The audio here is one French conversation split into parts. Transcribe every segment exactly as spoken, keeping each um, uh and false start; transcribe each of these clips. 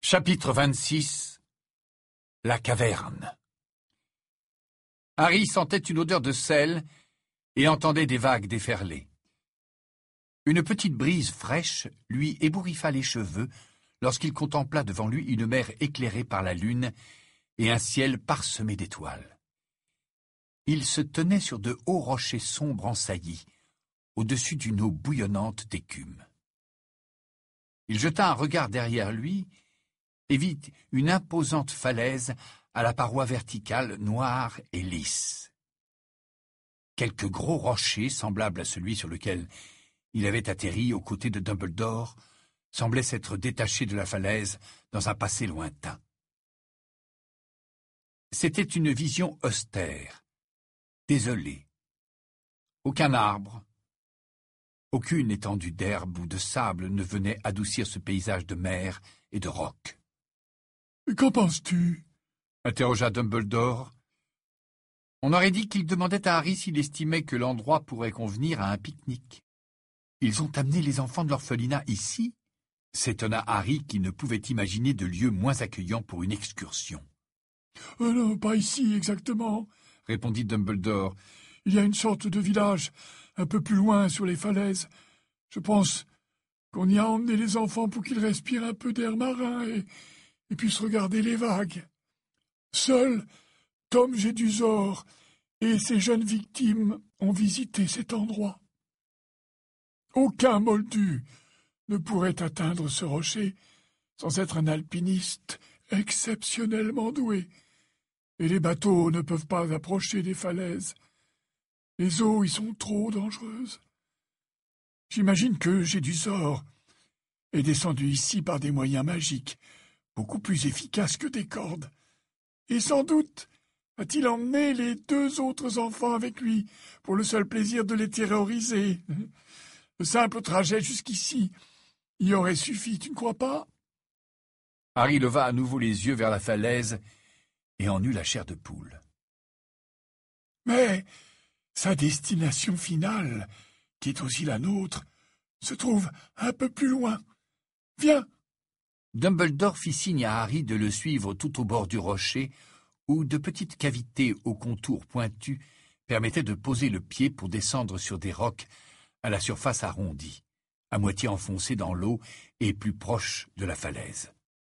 Chapitre vingt-six. La caverne. Harry sentait une odeur de sel et entendait des vagues déferler. Une petite brise fraîche lui ébouriffa les cheveux lorsqu'il contempla devant lui une mer éclairée par la lune et un ciel parsemé d'étoiles. Il se tenait sur de hauts rochers sombres en saillie, au-dessus d'une eau bouillonnante d'écume. Il jeta un regard derrière lui et vit une imposante falaise à la paroi verticale noire et lisse. Quelques gros rochers, semblables à celui sur lequel il avait atterri aux côtés de Dumbledore, semblaient s'être détachés de la falaise dans un passé lointain. C'était une vision austère, désolée. Aucun arbre, aucune étendue d'herbe ou de sable ne venait adoucir ce paysage de mer et de roc. « Qu'en penses-tu » interrogea Dumbledore. On aurait dit qu'il demandait à Harry s'il estimait que l'endroit pourrait convenir à un pique-nique. « Ils ont amené les enfants de l'orphelinat ici ?» s'étonna Harry qui ne pouvait imaginer de lieu moins accueillant pour une excursion. Euh, « Non, pas ici exactement, » répondit Dumbledore. « Il y a une sorte de village un peu plus loin sur les falaises. Je pense qu'on y a emmené les enfants pour qu'ils respirent un peu d'air marin et... et puissent regarder les vagues. Seul Tom Jedusor et ses jeunes victimes ont visité cet endroit. Aucun moldu ne pourrait atteindre ce rocher sans être un alpiniste exceptionnellement doué, et les bateaux ne peuvent pas approcher des falaises. Les eaux y sont trop dangereuses. J'imagine que Jedusor est descendu ici par des moyens magiques, beaucoup plus efficace que des cordes. Et sans doute a-t-il emmené les deux autres enfants avec lui pour le seul plaisir de les terroriser. Le simple trajet jusqu'ici y aurait suffi, tu ne crois pas ? Harry leva à nouveau les yeux vers la falaise et en eut la chair de poule. Mais sa destination finale, qui est aussi la nôtre, se trouve un peu plus loin. Viens ! Dumbledore fit signe à Harry de le suivre tout au bord du rocher, où de petites cavités aux contours pointus permettaient de poser le pied pour descendre sur des rocs à la surface arrondie, à moitié enfoncés dans l'eau et plus proche de la falaise.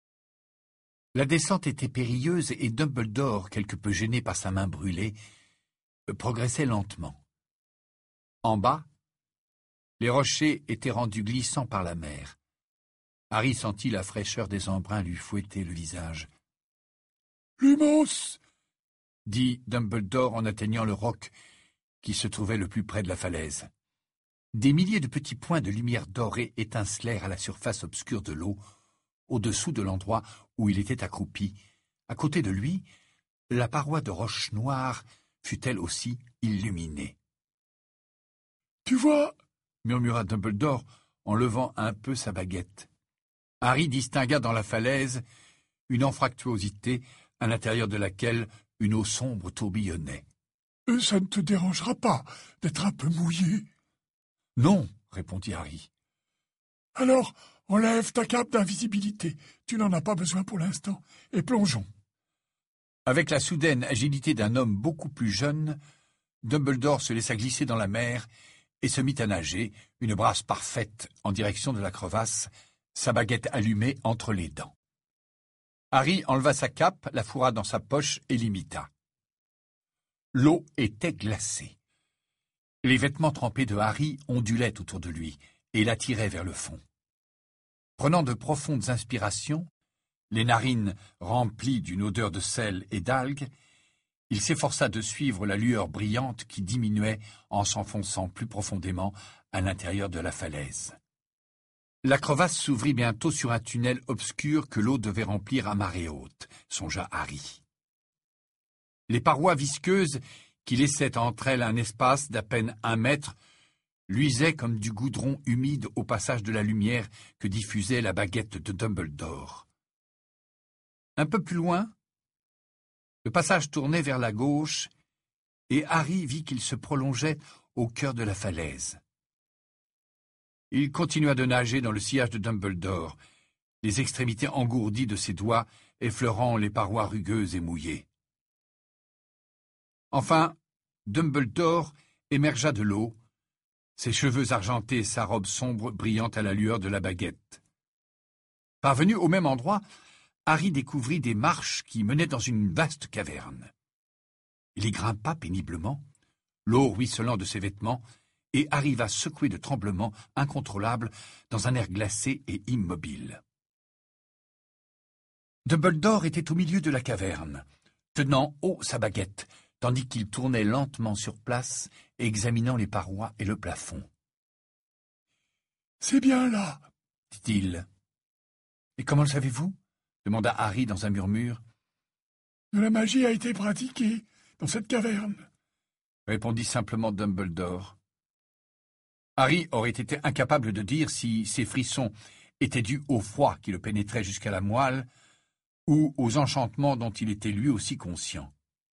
La descente était périlleuse et Dumbledore, quelque peu gêné par sa main brûlée, progressait lentement. En bas, les rochers étaient rendus glissants par la mer. Harry sentit la fraîcheur des embruns lui fouetter le visage. « Lumos !» dit Dumbledore en atteignant le roc qui se trouvait le plus près de la falaise. Des milliers de petits points de lumière dorée étincelèrent à la surface obscure de l'eau, au-dessous de l'endroit où il était accroupi. À côté de lui, la paroi de roche noire fut elle aussi illuminée. « Tu vois » murmura Dumbledore en levant un peu sa baguette. Harry distingua dans la falaise une anfractuosité à l'intérieur de laquelle une eau sombre tourbillonnait. « Ça ne te dérangera pas d'être un peu mouillé ?» ?»« Non, » répondit Harry. « Alors, enlève ta cape d'invisibilité. Tu n'en as pas besoin pour l'instant. Et plongeons. » Avec la soudaine agilité d'un homme beaucoup plus jeune, Dumbledore se laissa glisser dans la mer et se mit à nager, une brasse parfaite en direction de la crevasse, sa baguette allumée entre les dents. Harry enleva sa cape, la fourra dans sa poche et l'imita. L'eau était glacée. Les vêtements trempés de Harry ondulaient autour de lui et l'attiraient vers le fond. Prenant de profondes inspirations, les narines remplies d'une odeur de sel et d'algues, il s'efforça de suivre la lueur brillante qui diminuait en s'enfonçant plus profondément à l'intérieur de la falaise. La crevasse s'ouvrit bientôt sur un tunnel obscur que l'eau devait remplir à marée haute, songea Harry. Les parois visqueuses, qui laissaient entre elles un espace d'à peine un mètre, luisaient comme du goudron humide au passage de la lumière que diffusait la baguette de Dumbledore. Un peu plus loin, le passage tournait vers la gauche, et Harry vit qu'il se prolongeait au cœur de la falaise. Il continua de nager dans le sillage de Dumbledore, les extrémités engourdies de ses doigts effleurant les parois rugueuses et mouillées. Enfin, Dumbledore émergea de l'eau, ses cheveux argentés et sa robe sombre brillant à la lueur de la baguette. Parvenu au même endroit, Harry découvrit des marches qui menaient dans une vaste caverne. Il y grimpa péniblement, l'eau ruisselant de ses vêtements, et arriva secoué de tremblements incontrôlables dans un air glacé et immobile. Dumbledore était au milieu de la caverne, tenant haut sa baguette, tandis qu'il tournait lentement sur place, examinant les parois et le plafond. « C'est bien là, » dit-il. « Et comment le savez-vous » demanda Harry dans un murmure. « De la magie a été pratiquée dans cette caverne, » répondit simplement Dumbledore. Harry aurait été incapable de dire si ces frissons étaient dus au froid qui le pénétrait jusqu'à la moelle ou aux enchantements dont il était lui aussi conscient.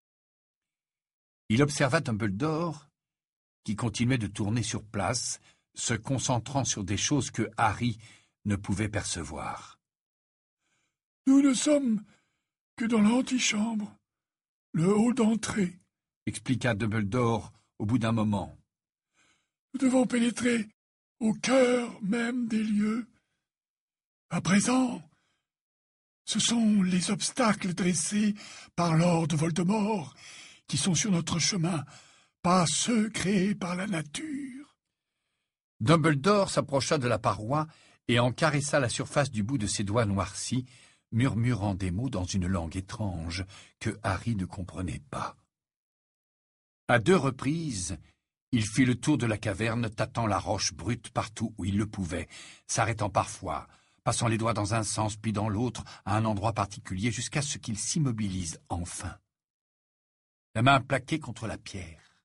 Il observa Dumbledore, qui continuait de tourner sur place, se concentrant sur des choses que Harry ne pouvait percevoir. « Nous ne sommes que dans l'antichambre, le hall d'entrée, » expliqua Dumbledore au bout d'un moment. « Nous devons pénétrer au cœur même des lieux. À présent, ce sont les obstacles dressés par Lord Voldemort qui sont sur notre chemin, pas ceux créés par la nature. » Dumbledore s'approcha de la paroi et en caressa la surface du bout de ses doigts noircis, murmurant des mots dans une langue étrange que Harry ne comprenait pas. À deux reprises, il fit le tour de la caverne, tâtant la roche brute partout où il le pouvait, s'arrêtant parfois, passant les doigts dans un sens puis dans l'autre à un endroit particulier jusqu'à ce qu'il s'immobilise enfin, la main plaquée contre la pierre.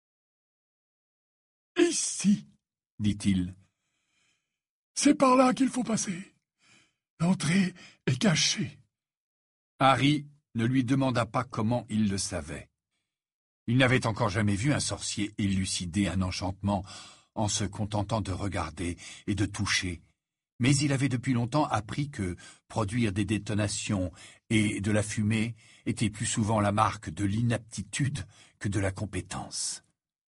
« Ici, » dit-il. « C'est par là qu'il faut passer. L'entrée est cachée. » Harry ne lui demanda pas comment il le savait. Il n'avait encore jamais vu un sorcier élucider un enchantement en se contentant de regarder et de toucher, mais il avait depuis longtemps appris que produire des détonations et de la fumée était plus souvent la marque de l'inaptitude que de la compétence.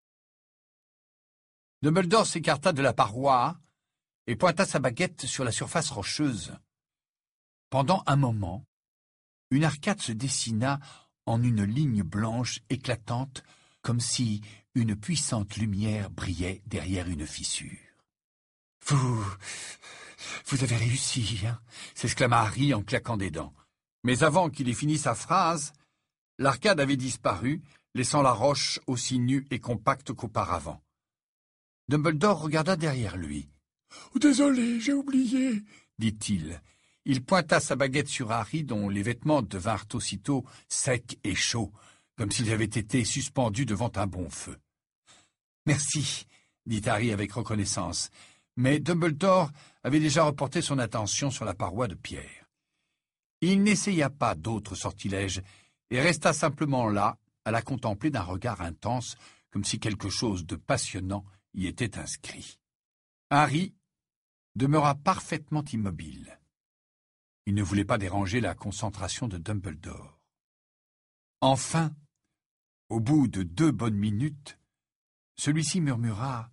Dumbledore s'écarta de la paroi et pointa sa baguette sur la surface rocheuse. Pendant un moment, une arcade se dessina en une ligne blanche éclatante, comme si une puissante lumière brillait derrière une fissure. « Vous... vous avez réussi, hein » s'exclama Harry en claquant des dents. Mais avant qu'il ait fini sa phrase, l'arcade avait disparu, laissant la roche aussi nue et compacte qu'auparavant. Dumbledore regarda derrière lui. Oh, « Désolé, j'ai oublié, » dit-il. Il pointa sa baguette sur Harry, dont les vêtements devinrent aussitôt secs et chauds, comme s'ils avaient été suspendus devant un bon feu. « Merci, » dit Harry avec reconnaissance, mais Dumbledore avait déjà reporté son attention sur la paroi de pierre. Il n'essaya pas d'autre sortilège et resta simplement là, à la contempler d'un regard intense, comme si quelque chose de passionnant y était inscrit. Harry demeura parfaitement immobile. Il ne voulait pas déranger la concentration de Dumbledore. Enfin, au bout de deux bonnes minutes, celui-ci murmura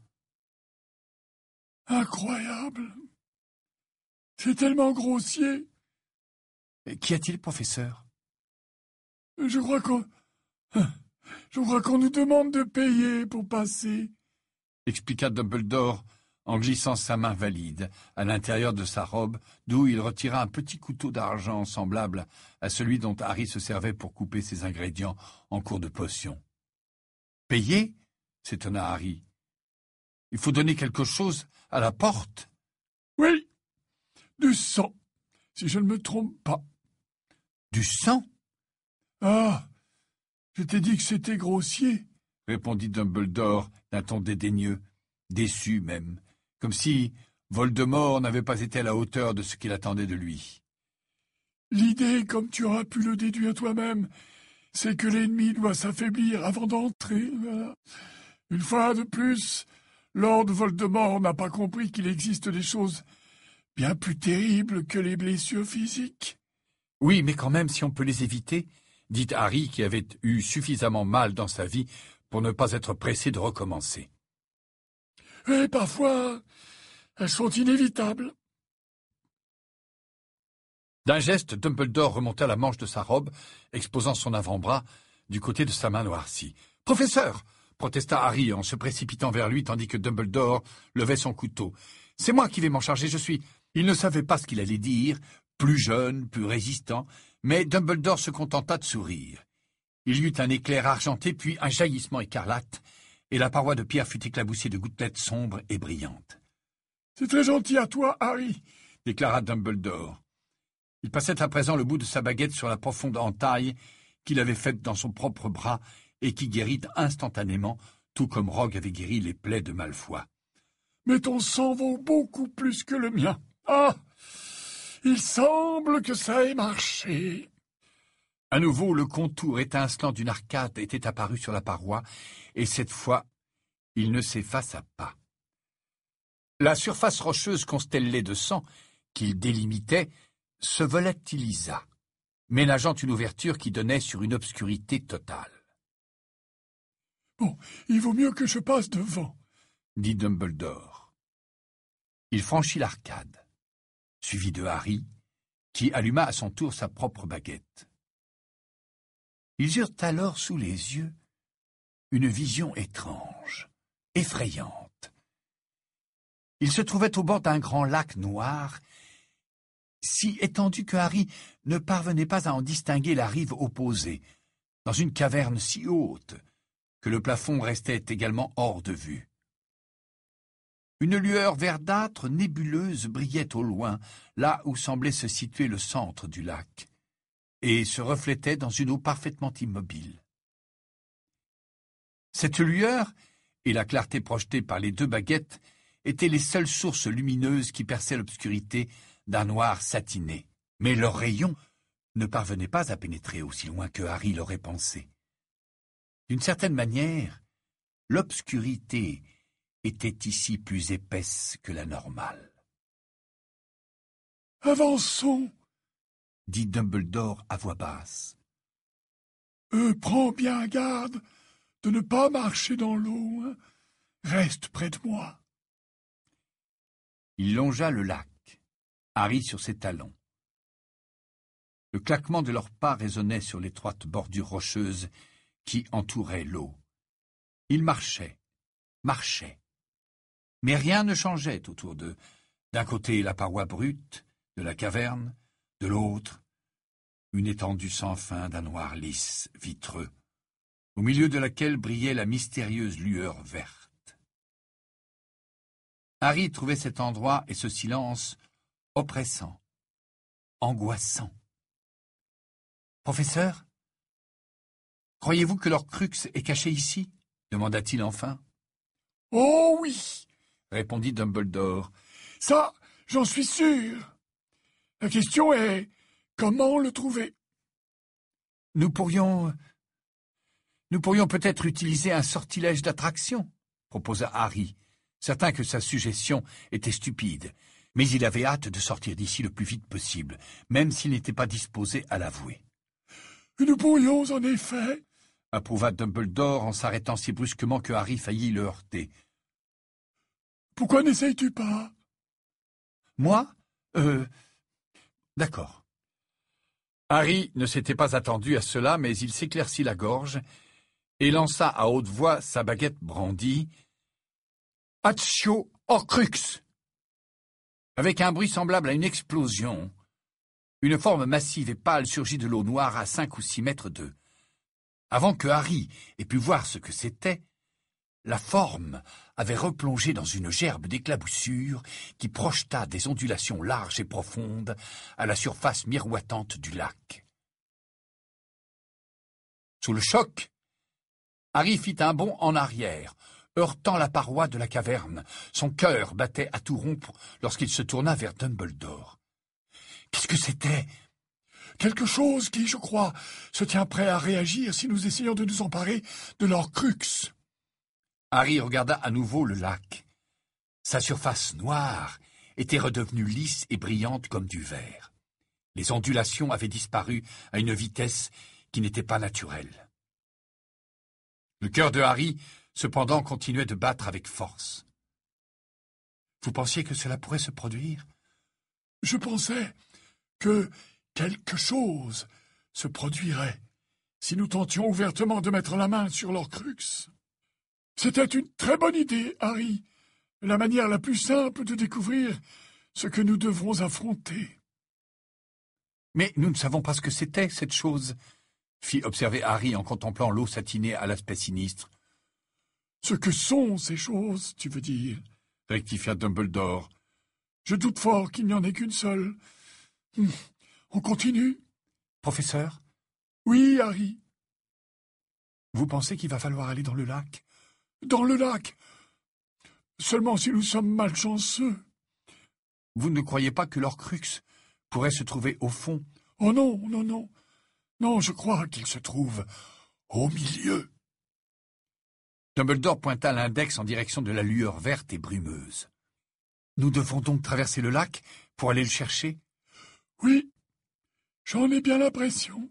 « Incroyable! C'est tellement grossier !»« Qu'y a-t-il, professeur ?»« Je crois qu'on... Je crois qu'on nous demande de payer pour passer. » expliqua Dumbledore en glissant sa main valide à l'intérieur de sa robe, d'où il retira un petit couteau d'argent semblable à celui dont Harry se servait pour couper ses ingrédients en cours de potion. « Payer » s'étonna Harry. « Il faut donner quelque chose à la porte ?»« Oui, du sang, si je ne me trompe pas. »« Du sang ?»« Ah, je t'ai dit que c'était grossier. » répondit Dumbledore d'un ton dédaigneux, déçu même, comme si Voldemort n'avait pas été à la hauteur de ce qu'il attendait de lui. « L'idée, comme tu auras pu le déduire toi-même, c'est que l'ennemi doit s'affaiblir avant d'entrer. Voilà. Une fois de plus, Lord Voldemort n'a pas compris qu'il existe des choses bien plus terribles que les blessures physiques. Oui, mais quand même, si on peut les éviter, dit Harry, qui avait eu suffisamment mal dans sa vie pour ne pas être pressé de recommencer. Et parfois, elles sont inévitables. D'un geste, Dumbledore remonta la manche de sa robe, exposant son avant-bras du côté de sa main noircie. « Professeur !» protesta Harry en se précipitant vers lui tandis que Dumbledore levait son couteau. « C'est moi qui vais m'en charger, je suis... » Il ne savait pas ce qu'il allait dire, plus jeune, plus résistant, mais Dumbledore se contenta de sourire. Il y eut un éclair argenté, puis un jaillissement écarlate, et la paroi de pierre fut éclaboussée de gouttelettes sombres et brillantes. « C'est très gentil à toi, Harry !» déclara Dumbledore. Il passait à présent le bout de sa baguette sur la profonde entaille qu'il avait faite dans son propre bras et qui guérit instantanément, tout comme Rogue avait guéri les plaies de Malfoy. « Mais ton sang vaut beaucoup plus que le mien. Ah, il semble que ça ait marché. » À nouveau, le contour étincelant d'une arcade était apparu sur la paroi, et cette fois, il ne s'effaça pas. La surface rocheuse constellée de sang qu'il délimitait se volatilisa, ménageant une ouverture qui donnait sur une obscurité totale. « Bon, il vaut mieux que je passe devant, » dit Dumbledore. Il franchit l'arcade, suivi de Harry, qui alluma à son tour sa propre baguette. Ils eurent alors sous les yeux une vision étrange, effrayante. Ils se trouvaient au bord d'un grand lac noir, si étendu que Harry ne parvenait pas à en distinguer la rive opposée, dans une caverne si haute que le plafond restait également hors de vue. Une lueur verdâtre nébuleuse brillait au loin, là où semblait se situer le centre du lac, et se reflétait dans une eau parfaitement immobile. Cette lueur et la clarté projetée par les deux baguettes étaient les seules sources lumineuses qui perçaient l'obscurité d'un noir satiné. Mais leurs rayons ne parvenaient pas à pénétrer aussi loin que Harry l'aurait pensé. D'une certaine manière, l'obscurité était ici plus épaisse que la normale. « Avançons !» dit Dumbledore à voix basse. Euh, « Prends bien garde de ne pas marcher dans l'eau. Hein. Reste près de moi. » Il longea le lac, Harry sur ses talons. Le claquement de leurs pas résonnait sur l'étroite bordure rocheuse qui entourait l'eau. Ils marchaient, marchaient. Mais rien ne changeait autour d'eux. D'un côté, la paroi brute de la caverne, de l'autre, une étendue sans fin d'un noir lisse, vitreux, au milieu de laquelle brillait la mystérieuse lueur verte. Harry trouvait cet endroit et ce silence oppressant, angoissant. « Professeur, croyez-vous que l'Horcrux est caché ici ?» demanda-t-il enfin. « Oh oui !» répondit Dumbledore. « Ça, j'en suis sûr. La question est, comment le trouver ?» Nous pourrions... Nous pourrions peut-être utiliser un sortilège d'attraction, proposa Harry, certain que sa suggestion était stupide. Mais il avait hâte de sortir d'ici le plus vite possible, même s'il n'était pas disposé à l'avouer. « Nous pourrions, en effet, » approuva Dumbledore en s'arrêtant si brusquement que Harry faillit le heurter. « Pourquoi n'essayes-tu pas ?»« Moi Euh... D'accord. » Harry ne s'était pas attendu à cela, mais il s'éclaircit la gorge et lança à haute voix sa baguette brandie. « Accio Horcrux !» Avec un bruit semblable à une explosion, une forme massive et pâle surgit de l'eau noire à cinq ou six mètres d'eux. Avant que Harry ait pu voir ce que c'était, la forme avait replongé dans une gerbe d'éclaboussures qui projeta des ondulations larges et profondes à la surface miroitante du lac. Sous le choc, Harry fit un bond en arrière, heurtant la paroi de la caverne. Son cœur battait à tout rompre lorsqu'il se tourna vers Dumbledore. Qu'est-ce que c'était ? Quelque chose qui, je crois, se tient prêt à réagir si nous essayons de nous emparer de l'Horcrux. Harry regarda à nouveau le lac. Sa surface noire était redevenue lisse et brillante comme du verre. Les ondulations avaient disparu à une vitesse qui n'était pas naturelle. Le cœur de Harry, cependant, continuait de battre avec force. Vous pensiez que cela pourrait se produire? Je pensais que quelque chose se produirait si nous tentions ouvertement de mettre la main sur l'Horcrux. C'était une très bonne idée, Harry, la manière la plus simple de découvrir ce que nous devrons affronter. Mais nous ne savons pas ce que c'était, cette chose, fit observer Harry en contemplant l'eau satinée à l'aspect sinistre. Ce que sont ces choses, tu veux dire, rectifia Dumbledore. Je doute fort qu'il n'y en ait qu'une seule. Hum, on continue? Professeur? Oui, Harry. Vous pensez qu'il va falloir aller dans le lac? Dans le lac? Seulement si nous sommes malchanceux. Vous ne croyez pas que l'Horcrux pourrait se trouver au fond? Oh non, non, non. Non, je crois qu'il se trouve au milieu. Dumbledore pointa l'index en direction de la lueur verte et brumeuse. Nous devons donc traverser le lac pour aller le chercher? Oui, j'en ai bien l'impression.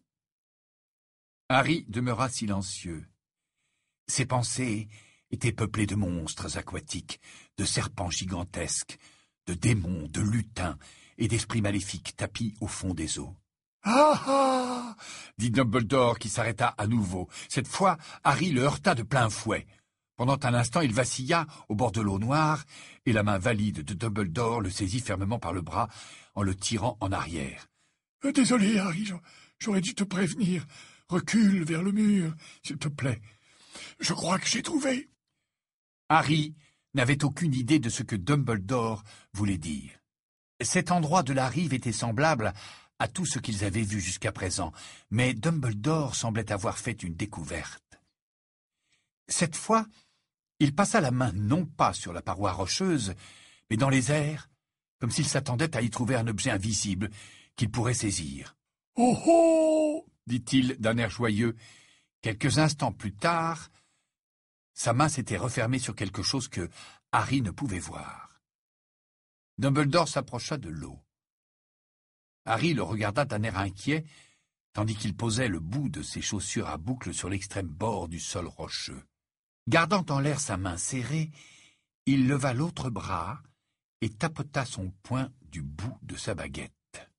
Harry demeura silencieux. Ses pensées étaient peuplées de monstres aquatiques, de serpents gigantesques, de démons, de lutins et d'esprits maléfiques tapis au fond des eaux. « Ah ah !» dit Dumbledore qui s'arrêta à nouveau. Cette fois, Harry le heurta de plein fouet. Pendant un instant, il vacilla au bord de l'eau noire, et la main valide de Dumbledore le saisit fermement par le bras en le tirant en arrière. Euh, « Désolé, Harry, j'aurais dû te prévenir. Recule vers le mur, s'il te plaît. Je crois que j'ai trouvé. » Harry n'avait aucune idée de ce que Dumbledore voulait dire. Cet endroit de la rive était semblable à tout ce qu'ils avaient vu jusqu'à présent, mais Dumbledore semblait avoir fait une découverte. Cette fois, il passa la main non pas sur la paroi rocheuse, mais dans les airs, comme s'il s'attendait à y trouver un objet invisible qu'il pourrait saisir. « Oh oh !» dit-il d'un air joyeux. Quelques instants plus tard, sa main s'était refermée sur quelque chose que Harry ne pouvait voir. Dumbledore s'approcha de l'eau. Harry le regarda d'un air inquiet, tandis qu'il posait le bout de ses chaussures à boucles sur l'extrême bord du sol rocheux. Gardant en l'air sa main serrée, il leva l'autre bras et tapota son poing du bout de sa baguette.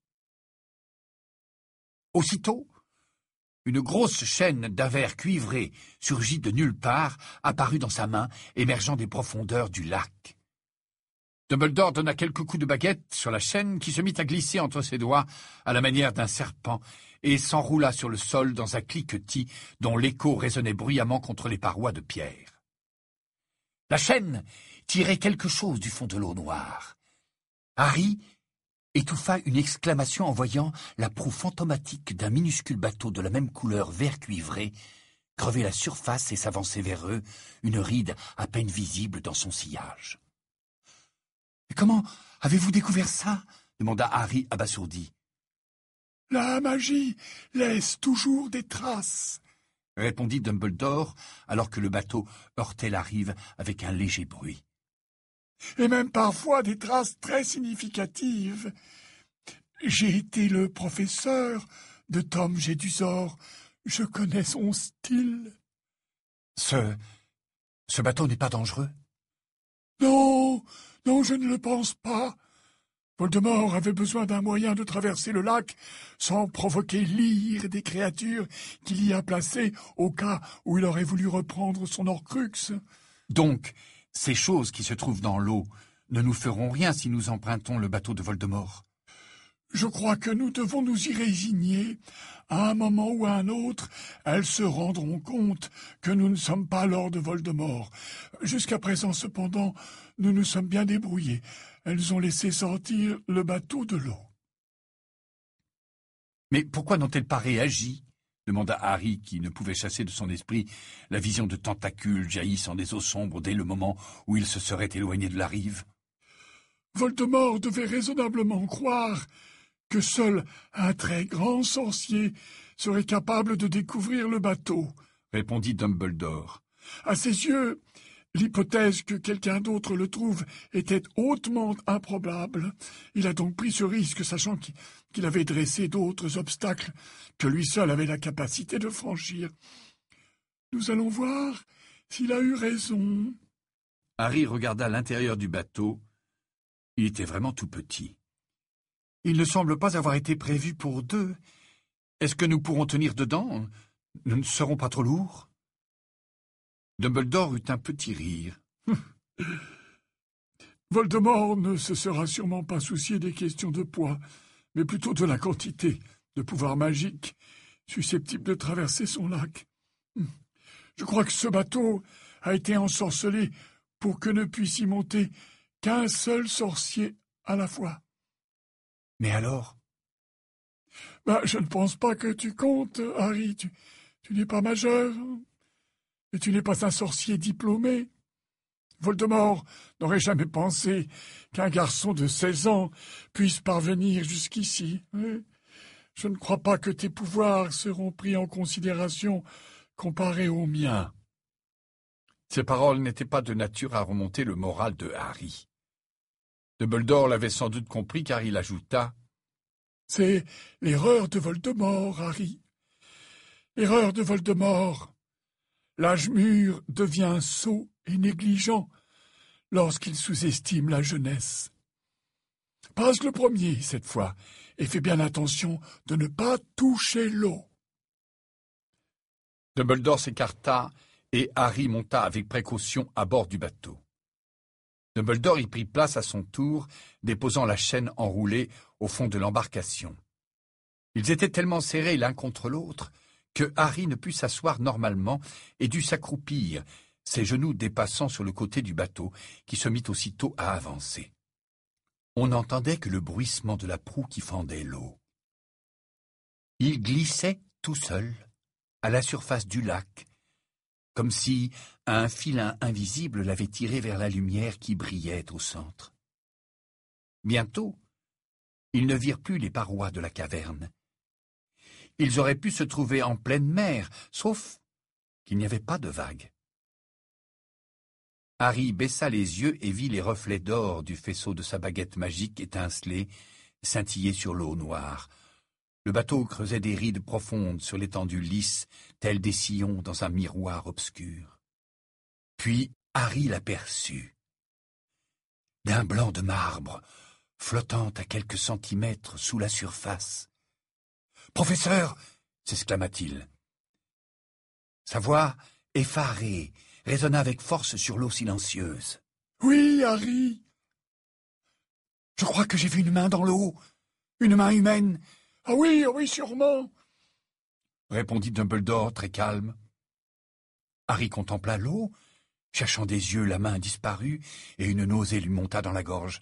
Aussitôt, une grosse chaîne d'un verre cuivré surgit de nulle part, apparut dans sa main, émergeant des profondeurs du lac. Dumbledore donna quelques coups de baguette sur la chaîne qui se mit à glisser entre ses doigts à la manière d'un serpent et s'enroula sur le sol dans un cliquetis dont l'écho résonnait bruyamment contre les parois de pierre. La chaîne tirait quelque chose du fond de l'eau noire. Harry étouffa une exclamation en voyant la proue fantomatique d'un minuscule bateau de la même couleur vert cuivré crever la surface et s'avancer vers eux, une ride à peine visible dans son sillage. « Comment avez-vous découvert ça ?» demanda Harry abasourdi. « La magie laisse toujours des traces, » répondit Dumbledore, alors que le bateau heurtait la rive avec un léger bruit. « Et même parfois des traces très significatives. J'ai été le professeur de Tom Jedusor. Je connais son style. »« Ce... ce bateau n'est pas dangereux ?»« Non, non, je ne le pense pas. Voldemort avait besoin d'un moyen de traverser le lac sans provoquer l'ire des créatures qu'il y a placées au cas où il aurait voulu reprendre son Horcrux. »« Donc, ces choses qui se trouvent dans l'eau ne nous feront rien si nous empruntons le bateau de Voldemort. »« Je crois que nous devons nous y résigner. À un moment ou à un autre, elles se rendront compte que nous ne sommes pas Lord Voldemort. Jusqu'à présent, cependant, nous nous sommes bien débrouillés. Elles ont laissé sortir le bateau de l'eau. »« Mais pourquoi n'ont-elles pas réagi ?» demanda Harry, qui ne pouvait chasser de son esprit la vision de tentacules jaillissant des eaux sombres dès le moment où il se serait éloigné de la rive. « Voldemort devait raisonnablement croire que seul un très grand sorcier serait capable de découvrir le bateau, » répondit Dumbledore. « À ses yeux, L'hypothèse que quelqu'un d'autre le trouve était hautement improbable. Il a donc pris ce risque, sachant qu'il avait dressé d'autres obstacles que lui seul avait la capacité de franchir. Nous allons voir s'il a eu raison. Harry regarda l'intérieur du bateau. Il était vraiment tout petit. Il ne semble pas avoir été prévu pour deux. Est-ce que nous pourrons tenir dedans? Nous ne serons pas trop lourds? Dumbledore eut un petit rire. Voldemort ne se sera sûrement pas soucié des questions de poids, mais plutôt de la quantité de pouvoir magique susceptible de traverser son lac. Je crois que ce bateau a été ensorcelé pour que ne puisse y monter qu'un seul sorcier à la fois. Mais alors? Ben, je ne pense pas que tu comptes, Harry. Tu, tu n'es pas majeur. Et tu n'es pas un sorcier diplômé. Voldemort n'aurait jamais pensé qu'un garçon de seize ans puisse parvenir jusqu'ici. Je ne crois pas que tes pouvoirs seront pris en considération comparés aux miens. Ces paroles n'étaient pas de nature à remonter le moral de Harry. Dumbledore l'avait sans doute compris, car il ajouta « C'est l'erreur de Voldemort, Harry. L'erreur de Voldemort. L'âge mûr devient sot et négligent lorsqu'il sous-estime la jeunesse. Passe le premier, cette fois, et fais bien attention de ne pas toucher l'eau. » Dumbledore s'écarta et Harry monta avec précaution à bord du bateau. Dumbledore y prit place à son tour, déposant la chaîne enroulée au fond de l'embarcation. Ils étaient tellement serrés l'un contre l'autre que Harry ne put s'asseoir normalement et dut s'accroupir, ses genoux dépassant sur le côté du bateau, qui se mit aussitôt à avancer. On n'entendait que le bruissement de la proue qui fendait l'eau. Il glissait tout seul, à la surface du lac, comme si un filin invisible l'avait tiré vers la lumière qui brillait au centre. Bientôt, ils ne virent plus les parois de la caverne. Ils auraient pu se trouver en pleine mer, sauf qu'il n'y avait pas de vagues. Harry baissa les yeux et vit les reflets d'or du faisceau de sa baguette magique étinceler, scintiller sur l'eau noire. Le bateau creusait des rides profondes sur l'étendue lisse, tels des sillons dans un miroir obscur. Puis Harry l'aperçut. D'un blanc de marbre, flottant à quelques centimètres sous la surface. « Professeur !» s'exclama-t-il. Sa voix, effarée, résonna avec force sur l'eau silencieuse. « Oui, Harry !»« Je crois que j'ai vu une main dans l'eau, une main humaine. »« Ah oui, ah oui, sûrement !» répondit Dumbledore très calme. Harry contempla l'eau, cherchant des yeux la main disparue, et une nausée lui monta dans la gorge.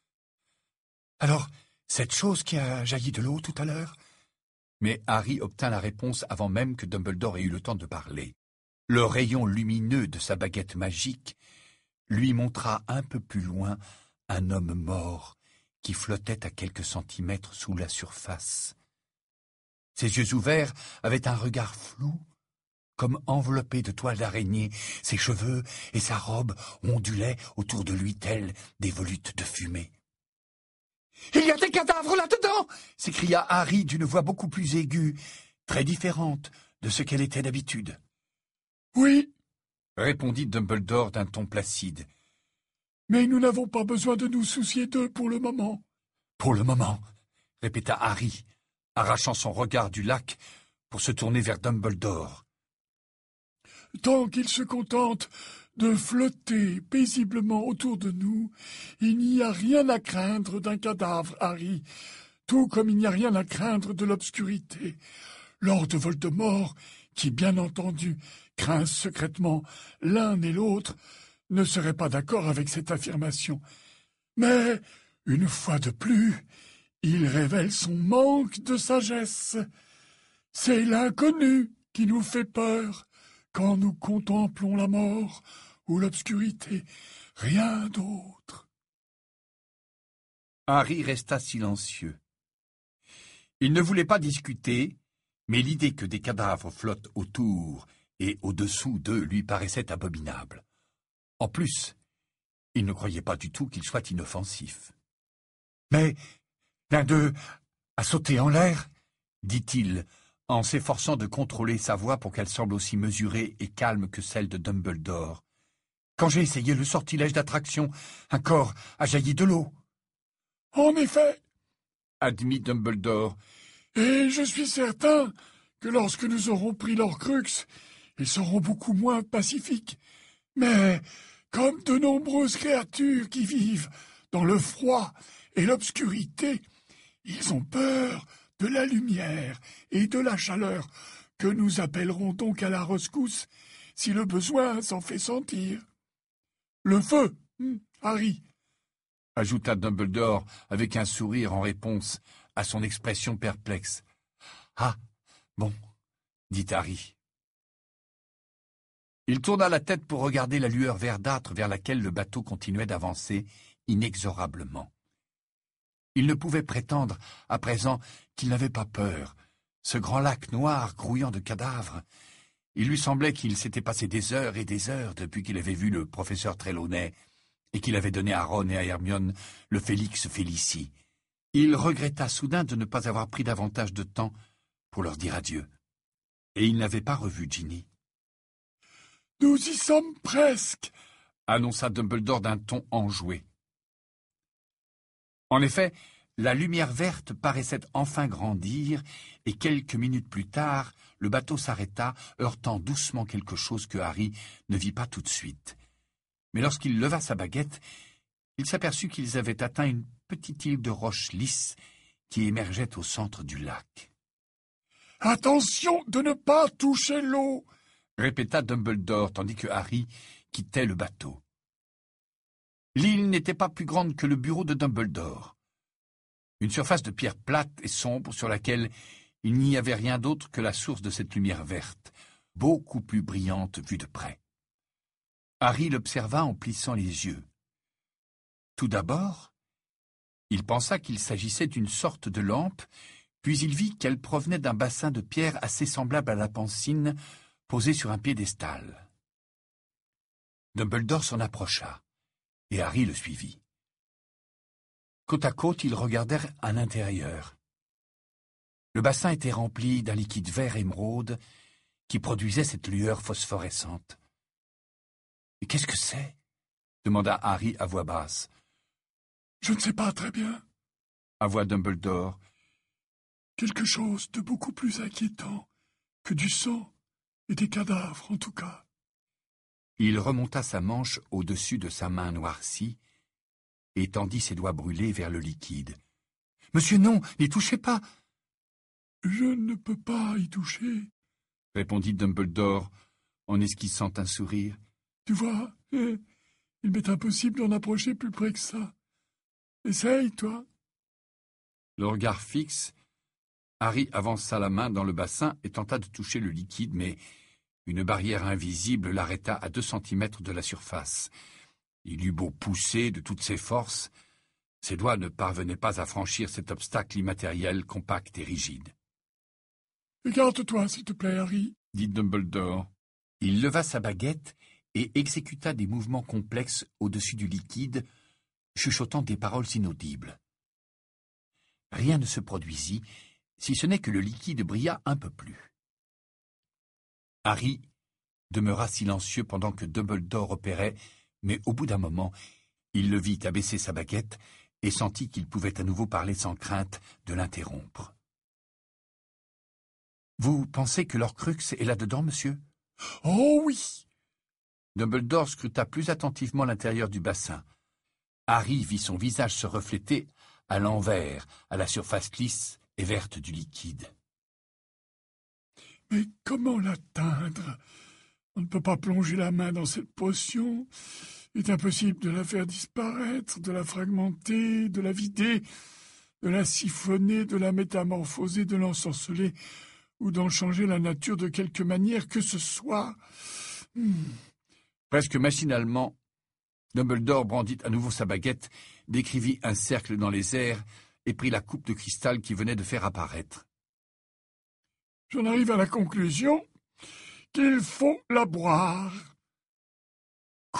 « Alors, cette chose qui a jailli de l'eau tout à l'heure ?» Mais Harry obtint la réponse avant même que Dumbledore ait eu le temps de parler. Le rayon lumineux de sa baguette magique lui montra un peu plus loin un homme mort qui flottait à quelques centimètres sous la surface. Ses yeux ouverts avaient un regard flou, comme enveloppé de toiles d'araignée. Ses cheveux et sa robe ondulaient autour de lui tels des volutes de fumée. « Il y a des cadavres là-dedans !» s'écria Harry d'une voix beaucoup plus aiguë, très différente de ce qu'elle était d'habitude. « Oui, » répondit Dumbledore d'un ton placide. « Mais nous n'avons pas besoin de nous soucier d'eux pour le moment. »« Pour le moment » répéta Harry, arrachant son regard du lac pour se tourner vers Dumbledore. « Tant qu'ils se contentent de flotter paisiblement autour de nous, il n'y a rien à craindre d'un cadavre, Harry, tout comme il n'y a rien à craindre de l'obscurité. Lord Voldemort, qui, bien entendu, craint secrètement l'un et l'autre, ne serait pas d'accord avec cette affirmation. Mais, une fois de plus, il révèle son manque de sagesse. C'est l'inconnu qui nous fait peur quand nous contemplons la mort ou l'obscurité, rien d'autre. » Harry resta silencieux. Il ne voulait pas discuter, mais l'idée que des cadavres flottent autour et au-dessous d'eux lui paraissait abominable. En plus, il ne croyait pas du tout qu'il soit inoffensif. « Mais l'un d'eux a sauté en l'air ?» dit-il, en s'efforçant de contrôler sa voix pour qu'elle semble aussi mesurée et calme que celle de Dumbledore. « Quand j'ai essayé le sortilège d'attraction, un corps a jailli de l'eau. »« En effet, » admit Dumbledore. « et je suis certain que lorsque nous aurons pris l'Horcrux, ils seront beaucoup moins pacifiques. Mais comme de nombreuses créatures qui vivent dans le froid et l'obscurité, ils ont peur de la lumière et de la chaleur, que nous appellerons donc à la rescousse si le besoin s'en fait sentir. Le feu, hmm, Harry, » ajouta Dumbledore avec un sourire en réponse à son expression perplexe. « Ah, bon, » dit Harry. Il tourna la tête pour regarder la lueur verdâtre vers laquelle le bateau continuait d'avancer inexorablement. Il ne pouvait prétendre, à présent, qu'il n'avait pas peur. Ce grand lac noir, grouillant de cadavres, il lui semblait qu'il s'était passé des heures et des heures depuis qu'il avait vu le professeur Trelawney et qu'il avait donné à Ron et à Hermione le Félix Felici. Il regretta soudain de ne pas avoir pris davantage de temps pour leur dire adieu. Et il n'avait pas revu Ginny. « Nous y sommes presque !» annonça Dumbledore d'un ton enjoué. En effet, la lumière verte paraissait enfin grandir, et quelques minutes plus tard, le bateau s'arrêta, heurtant doucement quelque chose que Harry ne vit pas tout de suite. Mais lorsqu'il leva sa baguette, il s'aperçut qu'ils avaient atteint une petite île de roches lisses qui émergeait au centre du lac. « Attention de ne pas toucher l'eau !» répéta Dumbledore, tandis que Harry quittait le bateau. L'île n'était pas plus grande que le bureau de Dumbledore. Une surface de pierre plate et sombre sur laquelle il n'y avait rien d'autre que la source de cette lumière verte, beaucoup plus brillante vue de près. Harry l'observa en plissant les yeux. Tout d'abord, il pensa qu'il s'agissait d'une sorte de lampe, puis il vit qu'elle provenait d'un bassin de pierre assez semblable à la pancine, posé sur un piédestal. Dumbledore s'en approcha, et Harry le suivit. Côte à côte, ils regardèrent à l'intérieur. Le bassin était rempli d'un liquide vert émeraude qui produisait cette lueur phosphorescente. « Mais qu'est-ce que c'est ?» demanda Harry à voix basse. « Je ne sais pas très bien. » avoua Dumbledore. « Quelque chose de beaucoup plus inquiétant que du sang et des cadavres, en tout cas. » Il remonta sa manche au-dessus de sa main noircie et tendit ses doigts brûlés vers le liquide. « Monsieur, non, n'y touchez pas !»« Je ne peux pas y toucher, » répondit Dumbledore en esquissant un sourire. « Tu vois, eh, il m'est impossible d'en approcher plus près que ça. Essaye, toi. » Le regard fixe, Harry avança la main dans le bassin et tenta de toucher le liquide, mais une barrière invisible l'arrêta à deux centimètres de la surface. Il eut beau pousser de toutes ses forces, ses doigts ne parvenaient pas à franchir cet obstacle immatériel compact et rigide. « Écarte-toi, s'il te plaît, Harry, » dit Dumbledore. Il leva sa baguette et exécuta des mouvements complexes au-dessus du liquide, chuchotant des paroles inaudibles. Rien ne se produisit, si ce n'est que le liquide brilla un peu plus. Harry demeura silencieux pendant que Dumbledore opérait, mais au bout d'un moment, il le vit abaisser sa baguette et sentit qu'il pouvait à nouveau parler sans crainte de l'interrompre. « Vous pensez que l'Horcrux est là-dedans, monsieur ?»« Oh oui !» Dumbledore scruta plus attentivement l'intérieur du bassin. Harry vit son visage se refléter à l'envers, à la surface lisse et verte du liquide. « Mais comment l'atteindre ? On ne peut pas plonger la main dans cette potion. Il est impossible de la faire disparaître, de la fragmenter, de la vider, de la siphonner, de la métamorphoser, de l'ensorceler ou d'en changer la nature de quelque manière que ce soit. Hmm. » Presque machinalement, Dumbledore brandit à nouveau sa baguette, décrivit un cercle dans les airs et prit la coupe de cristal qui venait de faire apparaître. « J'en arrive à la conclusion qu'il faut la boire. »« Quoi ?»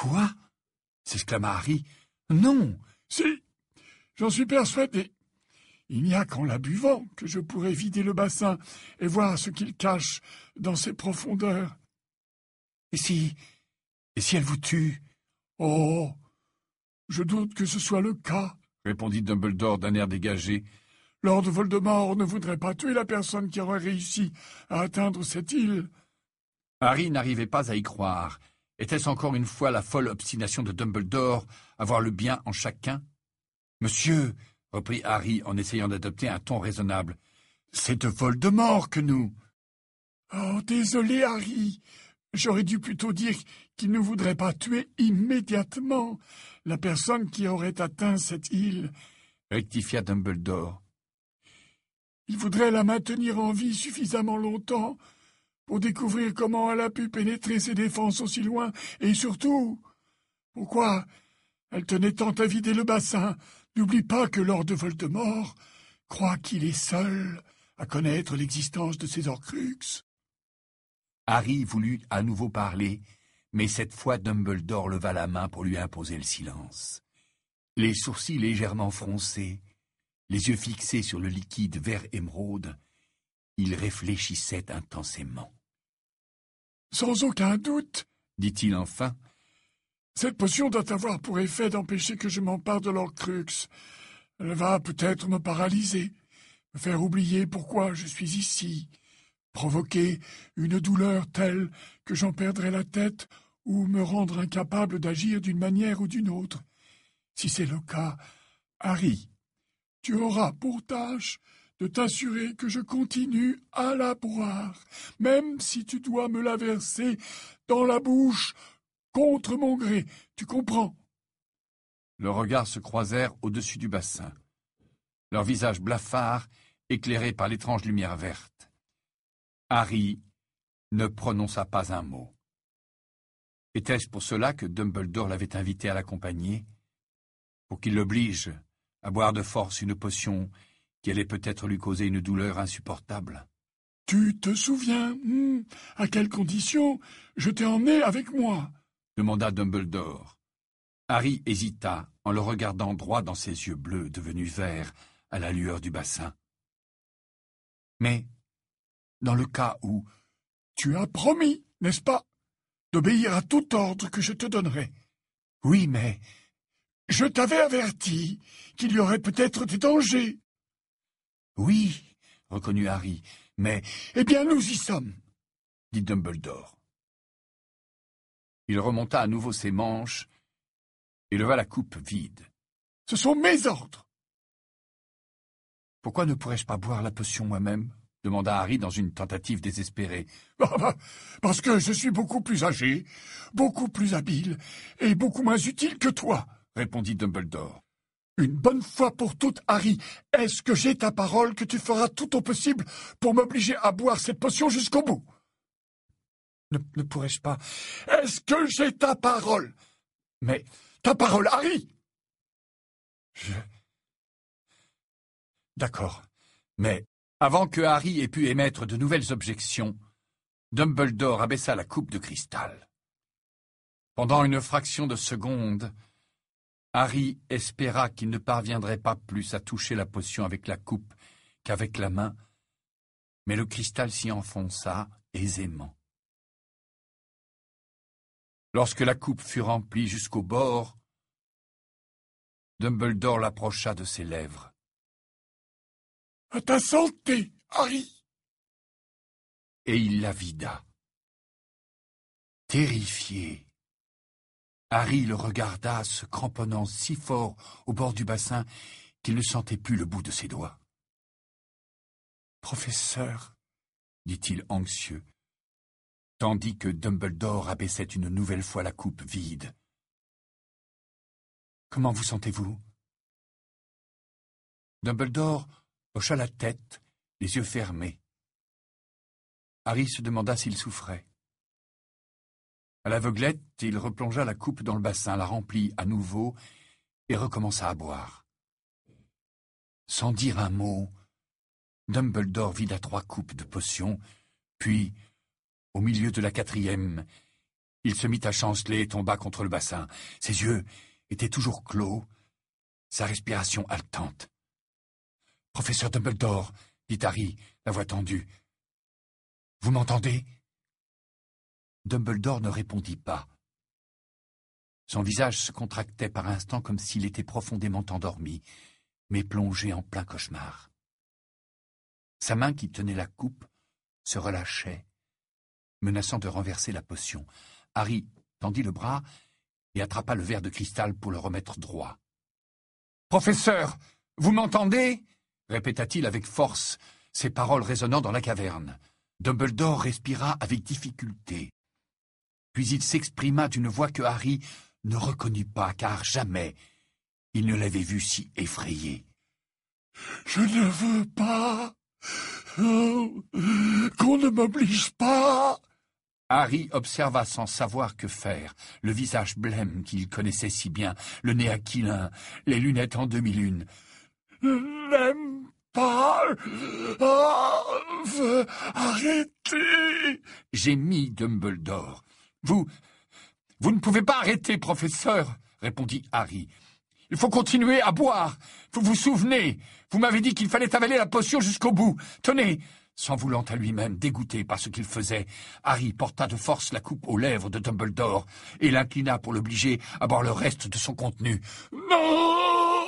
s'exclama Harry. « Non !» « Si, j'en suis persuadé. Il n'y a qu'en la buvant que je pourrai vider le bassin et voir ce qu'il cache dans ses profondeurs. »« Et si... et si elle vous tue ?»« Oh, je doute que ce soit le cas, » répondit Dumbledore d'un air dégagé. « Lord Voldemort ne voudrait pas tuer la personne qui aurait réussi à atteindre cette île. » Harry n'arrivait pas à y croire. Était-ce encore une fois la folle obstination de Dumbledore à voir le bien en chacun? « Monsieur, » reprit Harry en essayant d'adopter un ton raisonnable, « c'est de Voldemort que nous... » « Oh, désolé, Harry. J'aurais dû plutôt dire qu'il ne voudrait pas tuer immédiatement la personne qui aurait atteint cette île, » rectifia Dumbledore. « Il voudrait la maintenir en vie suffisamment longtemps pour découvrir comment elle a pu pénétrer ses défenses aussi loin, et surtout, pourquoi elle tenait tant à vider le bassin. N'oublie pas que Lord Voldemort croit qu'il est seul à connaître l'existence de ces Horcruxes. » Harry voulut à nouveau parler, mais cette fois Dumbledore leva la main pour lui imposer le silence. Les sourcils légèrement froncés, les yeux fixés sur le liquide vert émeraude, il réfléchissait intensément. « Sans aucun doute, dit-il enfin, cette potion doit avoir pour effet d'empêcher que je m'empare de l'Horcrux. Elle va peut-être me paralyser, me faire oublier pourquoi je suis ici, provoquer une douleur telle que j'en perdrai la tête ou me rendre incapable d'agir d'une manière ou d'une autre. Si c'est le cas, Harry, tu auras pour tâche de t'assurer que je continue à la boire, même si tu dois me la verser dans la bouche contre mon gré, tu comprends? » Leurs regards se croisèrent au-dessus du bassin, leurs visages blafards éclairés par l'étrange lumière verte. Harry ne prononça pas un mot. Était-ce pour cela que Dumbledore l'avait invité à l'accompagner? Pour qu'il l'oblige à boire de force une potion qui allait peut-être lui causer une douleur insupportable? « Tu te souviens hmm, à quelles conditions je t'ai emmené avec moi ?» demanda Dumbledore. Harry hésita en le regardant droit dans ses yeux bleus devenus verts à la lueur du bassin. Mais, dans le cas où... « Tu as promis, n'est-ce pas, d'obéir à tout ordre que je te donnerai. »« Oui, mais... »« Je t'avais averti qu'il y aurait peut-être des dangers. »« Oui, » reconnut Harry, « mais... »« Eh bien, nous y sommes, » dit Dumbledore. Il remonta à nouveau ses manches et leva la coupe vide. « Ce sont mes ordres. »« Pourquoi ne pourrais-je pas boire la potion moi-même » demanda Harry dans une tentative désespérée. « Parce que je suis beaucoup plus âgé, beaucoup plus habile et beaucoup moins utile que toi, » répondit Dumbledore. « Une bonne fois pour toutes, Harry, est-ce que j'ai ta parole que tu feras tout ton possible pour m'obliger à boire cette potion jusqu'au bout? » Ne, ne pourrais-je pas... Est-ce que j'ai ta parole? Mais... Ta parole, Harry! Je... D'accord, mais... Avant que Harry ait pu émettre de nouvelles objections, Dumbledore abaissa la coupe de cristal. Pendant une fraction de seconde, Harry espéra qu'il ne parviendrait pas plus à toucher la potion avec la coupe qu'avec la main, mais le cristal s'y enfonça aisément. Lorsque la coupe fut remplie jusqu'au bord, Dumbledore l'approcha de ses lèvres. « À ta santé, Harry !» Et il la vida. Terrifié, Harry le regarda se cramponnant si fort au bord du bassin qu'il ne sentait plus le bout de ses doigts. « Professeur, » dit-il anxieux, tandis que Dumbledore abaissait une nouvelle fois la coupe vide. « Comment vous sentez-vous » Dumbledore hocha la tête, les yeux fermés. Harry se demanda s'il souffrait. À l'aveuglette, il replongea la coupe dans le bassin, la remplit à nouveau et recommença à boire. Sans dire un mot, Dumbledore vida trois coupes de potion, puis, au milieu de la quatrième, Il se mit à chanceler et tomba contre le bassin. Ses yeux étaient toujours clos, sa respiration haletante. « Professeur Dumbledore, » dit Harry, la voix tendue. « Vous m'entendez » Dumbledore ne répondit pas. Son visage se contractait par instants comme s'il était profondément endormi, mais plongé en plein cauchemar. Sa main qui tenait la coupe se relâchait, menaçant de renverser la potion. Harry tendit le bras et attrapa le verre de cristal pour le remettre droit. « Professeur, vous m'entendez » répéta-t-il avec force, ses paroles résonnant dans la caverne. Dumbledore respira avec difficulté. Puis il s'exprima d'une voix que Harry ne reconnut pas, car jamais il ne l'avait vu si effrayé. « Je ne veux pas oh, qu'on ne m'oblige pas !» Harry observa sans savoir que faire, le visage blême qu'il connaissait si bien, le nez aquilin, les lunettes en demi-lune. « Je n'aime pas oh, veux arrêter !» gémit Dumbledore. « Vous... vous ne pouvez pas arrêter, professeur !» répondit Harry. « Il faut continuer à boire. Vous vous souvenez, vous m'avez dit qu'il fallait avaler la potion jusqu'au bout. Tenez !» S'en voulant à lui-même, dégoûté par ce qu'il faisait, Harry porta de force la coupe aux lèvres de Dumbledore et l'inclina pour l'obliger à boire le reste de son contenu. « Non !»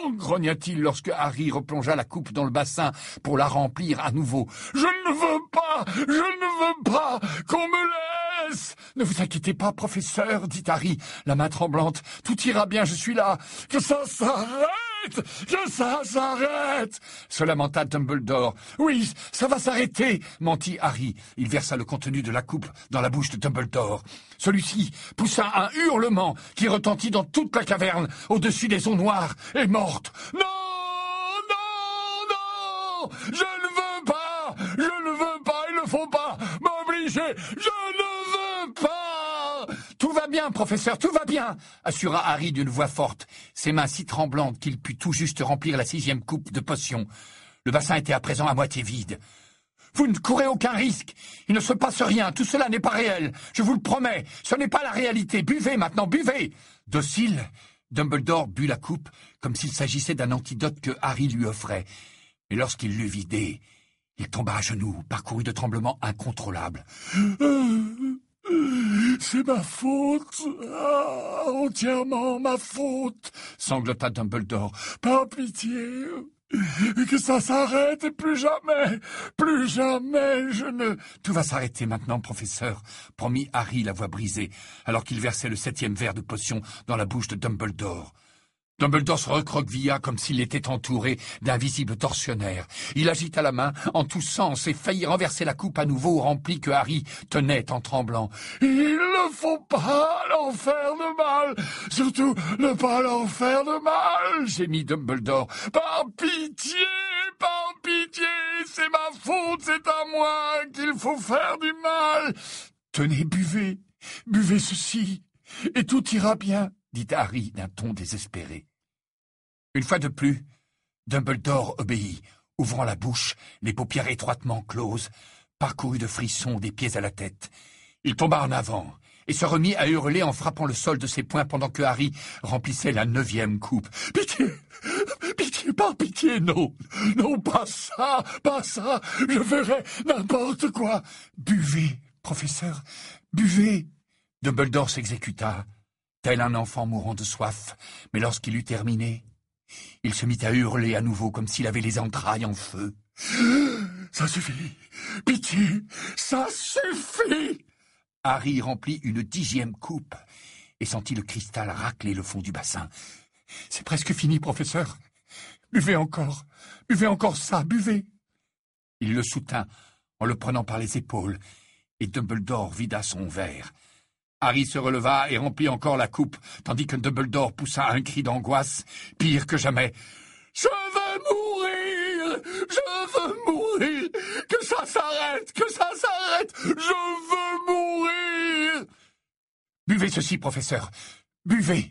grogna-t-il lorsque Harry replongea la coupe dans le bassin pour la remplir à nouveau. « Je ne veux pas, je ne veux pas qu'on me laisse !»« Ne vous inquiétez pas, professeur, » dit Harry, la main tremblante. « Tout ira bien, je suis là. Que ça s'arrête !» « Que ça s'arrête !» se lamenta Dumbledore. « Oui, ça va s'arrêter !» mentit Harry. Il versa le contenu de la coupe dans la bouche de Dumbledore. Celui-ci poussa un hurlement qui retentit dans toute la caverne, au-dessus des eaux noires, et morte. « Non, non, non ! Je ne veux pas ! Je ne veux pas ! Il ne faut pas m'obliger ! Je ne veux pas !» « Tout va bien, professeur, tout va bien !» assura Harry d'une voix forte, ses mains si tremblantes qu'il put tout juste remplir la sixième coupe de potion. Le bassin était à présent à moitié vide. « Vous ne courez aucun risque. Il ne se passe rien. Tout cela n'est pas réel. Je vous le promets. Ce n'est pas la réalité. Buvez maintenant, buvez !» Docile, Dumbledore but la coupe comme s'il s'agissait d'un antidote que Harry lui offrait. Mais lorsqu'il l'eut vidée, il tomba à genoux, parcouru de tremblements incontrôlables. « C'est ma faute, ah, entièrement ma faute, » sanglota Dumbledore. « Par pitié, que ça s'arrête et plus jamais, plus jamais je ne... » « Tout va s'arrêter maintenant, professeur, » promit Harry, la voix brisée, alors qu'il versait le septième verre de potion dans la bouche de Dumbledore. Dumbledore se recroquevilla comme s'il était entouré d'invisibles tortionnaires. Il agita la main en tous sens et faillit renverser la coupe à nouveau remplie que Harry tenait en tremblant. « Il ne faut pas leur faire de mal, surtout ne pas leur faire de mal !» gémit Dumbledore. « Par pitié, par pitié, c'est ma faute, c'est à moi qu'il faut faire du mal !»« Tenez, buvez, buvez ceci, et tout ira bien !» dit Harry d'un ton désespéré. Une fois de plus, Dumbledore obéit, ouvrant la bouche, les paupières étroitement closes, parcouru de frissons des pieds à la tête. Il tomba en avant et se remit à hurler en frappant le sol de ses poings pendant que Harry remplissait la neuvième coupe. « Pitié, pitié, par pitié, non, non, pas ça, pas ça, je ferai n'importe quoi. »« Buvez, professeur, buvez !» Dumbledore s'exécuta, tel un enfant mourant de soif, mais lorsqu'il eut terminé, il se mit à hurler à nouveau comme s'il avait les entrailles en feu. « Ça suffit, pitié, ça suffit !» Harry remplit une dixième coupe et sentit le cristal racler le fond du bassin. « C'est presque fini, professeur. Buvez encore, buvez encore ça, buvez !» Il le soutint en le prenant par les épaules, et Dumbledore vida son verre. Harry se releva et remplit encore la coupe, tandis que Dumbledore poussa un cri d'angoisse, pire que jamais. « Je veux mourir! Je veux mourir! Que ça s'arrête! Que ça s'arrête! Je veux mourir !»« Buvez ceci, professeur! Buvez !»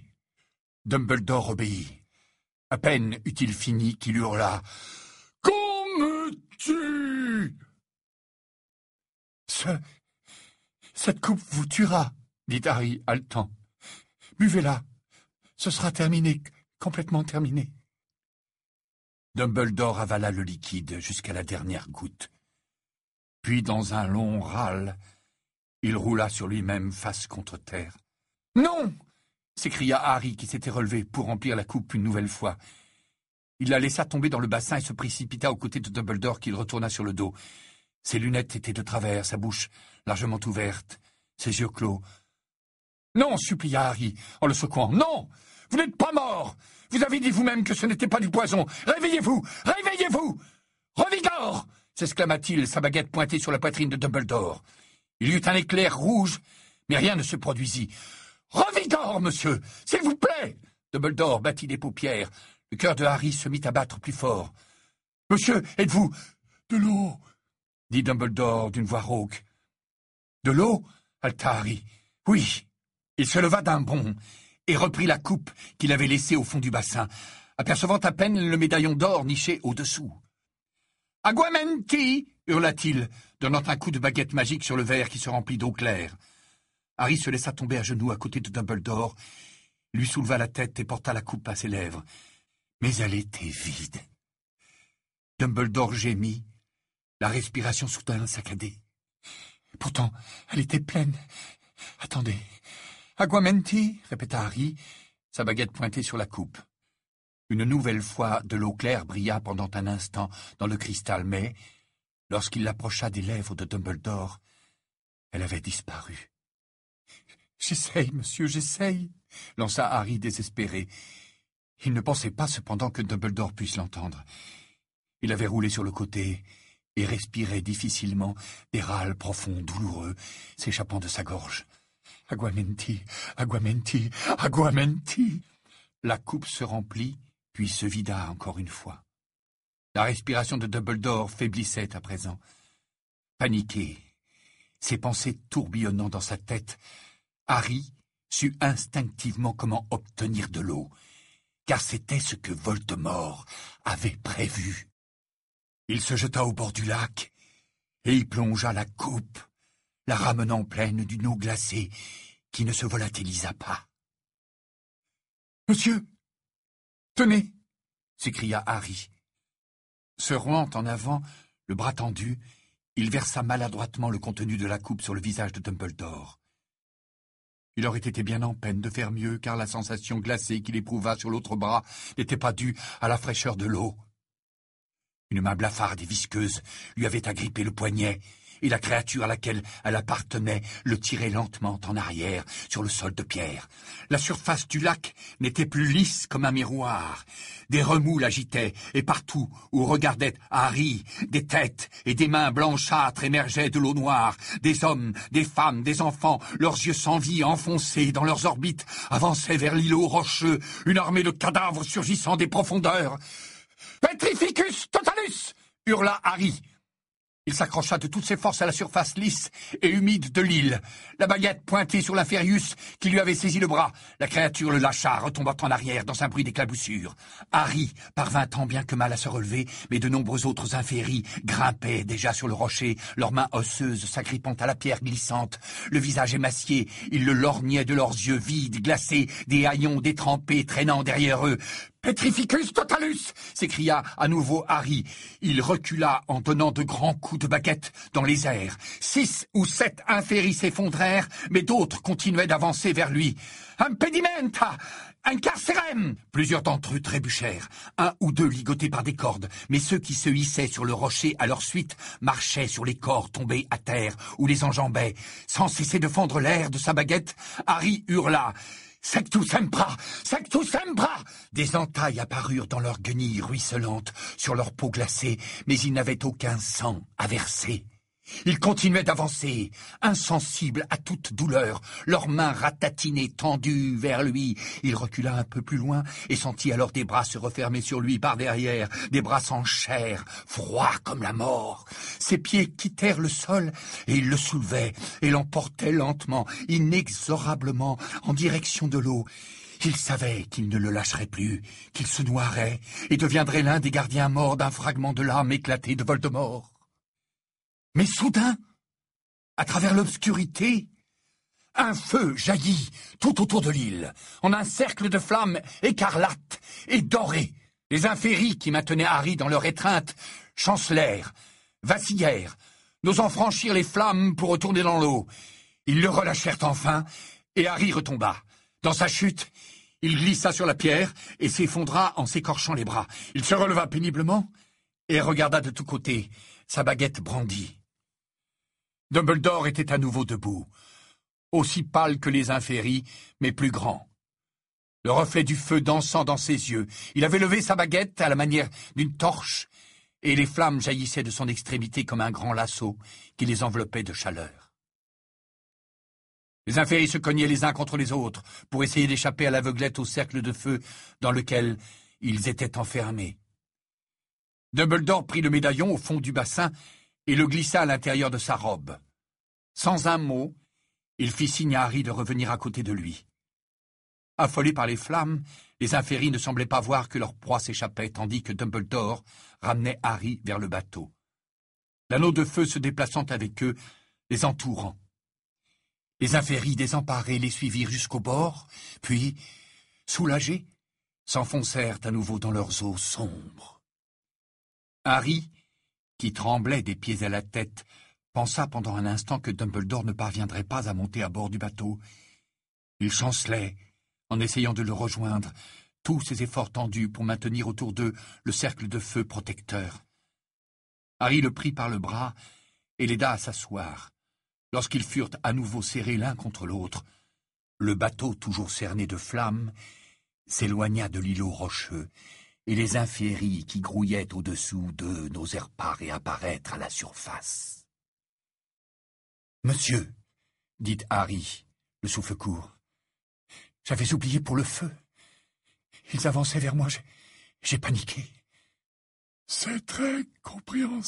Dumbledore obéit. À peine eut-il fini qu'il hurla. « Qu'on me tue !»« Ce... cette coupe vous tuera, » dit Harry, haletant. « Buvez-la. Ce sera terminé, complètement terminé. » Dumbledore avala le liquide jusqu'à la dernière goutte. Puis, dans un long râle, il roula sur lui-même face contre terre. « Non !» s'écria Harry, qui s'était relevé pour remplir la coupe une nouvelle fois. Il la laissa tomber dans le bassin et se précipita aux côtés de Dumbledore, qui le retourna sur le dos. Ses lunettes étaient de travers, sa bouche largement ouverte, ses yeux clos. « Non !» supplia Harry, en le secouant. « Non ! Vous n'êtes pas mort! Vous avez dit vous-même que ce n'était pas du poison! Réveillez-vous! Réveillez-vous! Revigore !» s'exclama-t-il, sa baguette pointée sur la poitrine de Dumbledore. Il y eut un éclair rouge, mais rien ne se produisit. « Revigore, monsieur! S'il vous plaît !» Dumbledore battit les paupières. Le cœur de Harry se mit à battre plus fort. « Monsieur, êtes-vous... »« De l'eau !» dit Dumbledore d'une voix rauque. « De l'eau ?» haleta Harry. « Oui. » Il se leva d'un bond et reprit la coupe qu'il avait laissée au fond du bassin, apercevant à peine le médaillon d'or niché au-dessous. « Aguamenti !» hurla-t-il, donnant un coup de baguette magique sur le verre qui se remplit d'eau claire. Harry se laissa tomber à genoux à côté de Dumbledore, lui souleva la tête et porta la coupe à ses lèvres. Mais elle était vide. Dumbledore gémit, la respiration soudain saccadée. Pourtant, elle était pleine. Attendez. Aguamenti, répéta Harry, sa baguette pointée sur la coupe. Une nouvelle fois, de l'eau claire brilla pendant un instant dans le cristal, mais, lorsqu'il l'approcha des lèvres de Dumbledore, elle avait disparu. « J'essaye, monsieur, j'essaye !» lança Harry désespéré. Il ne pensait pas cependant que Dumbledore puisse l'entendre. Il avait roulé sur le côté et respirait difficilement, des râles profonds, douloureux, s'échappant de sa gorge. « Aguamenti, Aguamenti, Aguamenti !» La coupe se remplit, puis se vida encore une fois. La respiration de Dumbledore faiblissait à présent. Paniqué, ses pensées tourbillonnant dans sa tête, Harry sut instinctivement comment obtenir de l'eau, car c'était ce que Voldemort avait prévu. Il se jeta au bord du lac et y plongea la coupe, la ramenant pleine d'une eau glacée qui ne se volatilisa pas. « Monsieur, tenez !» s'écria Harry. Se roulant en avant, le bras tendu, il versa maladroitement le contenu de la coupe sur le visage de Dumbledore. Il aurait été bien en peine de faire mieux, car la sensation glacée qu'il éprouva sur l'autre bras n'était pas due à la fraîcheur de l'eau. Une main blafarde et visqueuse lui avait agrippé le poignet, et la créature à laquelle elle appartenait le tirait lentement en arrière sur le sol de pierre. La surface du lac n'était plus lisse comme un miroir. Des remous l'agitaient, et partout où regardait Harry, des têtes et des mains blanchâtres émergeaient de l'eau noire. Des hommes, des femmes, des enfants, leurs yeux sans vie enfoncés dans leurs orbites, avançaient vers l'îlot rocheux, une armée de cadavres surgissant des profondeurs. « Petrificus totalus !» hurla Harry. Il s'accrocha de toutes ses forces à la surface lisse et humide de l'île, la baguette pointée sur l'Inferius qui lui avait saisi le bras. La créature le lâcha, retombant en arrière dans un bruit d'éclaboussure. Harry parvint tant bien que mal à se relever, mais de nombreux autres inféris grimpaient déjà sur le rocher, leurs mains osseuses s'agrippant à la pierre glissante. Le visage émacié, ils le lorgnaient de leurs yeux vides, glacés, des haillons détrempés traînant derrière eux. « Petrificus totalus !» s'écria à nouveau Harry. Il recula en donnant de grands coups de baguette dans les airs. Six ou sept inféris s'effondrèrent, mais d'autres continuaient d'avancer vers lui. « Impedimenta ! Incarcerem !» Plusieurs d'entre eux trébuchèrent, un ou deux ligotés par des cordes, mais ceux qui se hissaient sur le rocher à leur suite marchaient sur les corps tombés à terre ou les enjambaient. Sans cesser de fendre l'air de sa baguette, Harry hurla. Sectus sempra! Sectus sempra! Des entailles apparurent dans leurs guenilles ruisselantes, sur leur peau glacée, mais ils n'avaient aucun sang à verser. Ils continuaient d'avancer, insensibles à toute douleur, leurs mains ratatinées tendues vers lui. Il recula un peu plus loin et sentit alors des bras se refermer sur lui par derrière, des bras sans chair, froids comme la mort. Ses pieds quittèrent le sol et il le soulevait et l'emportait lentement, inexorablement, en direction de l'eau. Il savait qu'il ne le lâcherait plus, qu'il se noierait et deviendrait l'un des gardiens morts d'un fragment de l'âme éclatée de Voldemort. Mais soudain, à travers l'obscurité, Un feu jaillit tout autour de l'île, en un cercle de flammes écarlates et dorées. Les inféries qui maintenaient Harry dans leur étreinte chancelèrent, vacillèrent, n'osant franchir les flammes pour retourner dans l'eau. Ils le relâchèrent enfin, et Harry retomba. Dans sa chute, il glissa sur la pierre et s'effondra en s'écorchant les bras. Il se releva péniblement et regarda de tous côtés, sa baguette brandie. Dumbledore était à nouveau debout, aussi pâle que les inféries, mais plus grand. Le reflet du feu dansant dans ses yeux. Il avait levé sa baguette à la manière d'une torche, et les flammes jaillissaient de son extrémité comme un grand lasso qui les enveloppait de chaleur. Les inféries se cognaient les uns contre les autres pour essayer d'échapper à l'aveuglette au cercle de feu dans lequel ils étaient enfermés. Dumbledore prit le médaillon au fond du bassin et le glissa à l'intérieur de sa robe. Sans un mot, il fit signe à Harry de revenir à côté de lui. Affolés par les flammes, les inféries ne semblaient pas voir que leur proie s'échappait, tandis que Dumbledore ramenait Harry vers le bateau. L'anneau de feu se déplaçant avec eux, les entourant. Les inféries désemparés les suivirent jusqu'au bord, puis, soulagés, s'enfoncèrent à nouveau dans leurs eaux sombres. Harry, qui tremblait des pieds à la tête, pensa pendant un instant que Dumbledore ne parviendrait pas à monter à bord du bateau. Il chancelait, en essayant de le rejoindre, tous ses efforts tendus pour maintenir autour d'eux le cercle de feu protecteur. Harry le prit par le bras et l'aida à s'asseoir. Lorsqu'ils furent à nouveau serrés l'un contre l'autre, le bateau, toujours cerné de flammes, s'éloigna de l'îlot rocheux, et les inféries qui grouillaient au-dessous d'eux n'osèrent pas réapparaître à la surface. « Monsieur, dit Harry, le souffle court, j'avais oublié pour le feu. Ils avançaient vers moi, j'ai, j'ai paniqué. »« C'est très compréhensible, »